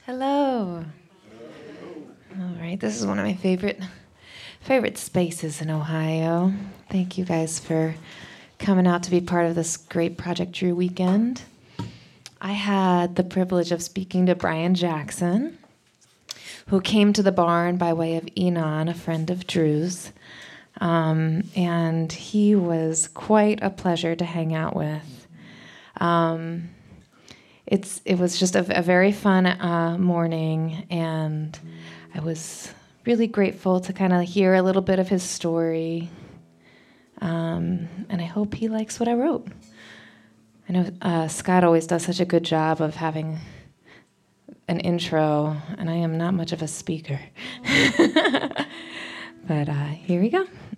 Hello. All right, this is one of my favorite spaces in Ohio. Thank you guys for coming out to be part of this great Project Drew weekend. I had the privilege of speaking to Brian Jackson, who came to the barn by way of Enon, a friend of Drew's. And he was quite a pleasure to hang out with. It was just a very fun morning, and I was really grateful to kind of hear a little bit of his story. And I hope he likes what I wrote. I know Scott always does such a good job of having an intro, and I am not much of a speaker. But here we go.